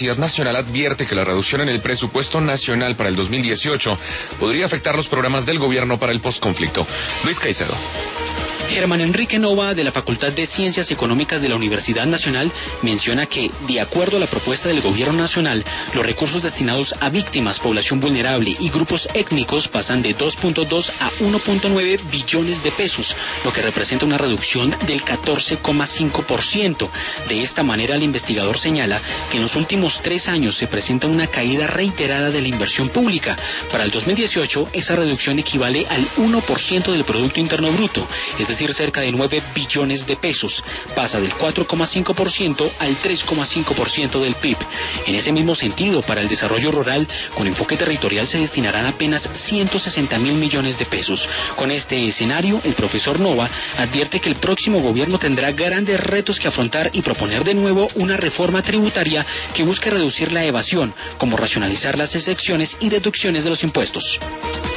Universidad Nacional advierte que la reducción en el presupuesto nacional para el 2018 podría afectar los programas del gobierno para el posconflicto. Luis Caicedo. Germán Enrique Nova, de la Facultad de Ciencias Económicas de la Universidad Nacional, menciona que, de acuerdo a la propuesta del Gobierno Nacional, los recursos destinados a víctimas, población vulnerable y grupos étnicos pasan de 2.2 a 1.9 billones de pesos, lo que representa una reducción del 14,5%. De esta manera, el investigador señala que en los últimos 3 años se presenta una caída reiterada de la inversión pública. Para el 2018, esa reducción equivale al 1% del Producto Interno Bruto, es decir, cerca de 9 billones de pesos. Pasa del 4,5% al 3,5% del PIB. En ese mismo sentido, para el desarrollo rural, con enfoque territorial se destinarán apenas 160.000 millones de pesos. Con este escenario, el profesor Nova advierte que el próximo gobierno tendrá grandes retos que afrontar y proponer de nuevo una reforma tributaria que busque reducir la evasión, como racionalizar las excepciones y deducciones de los impuestos.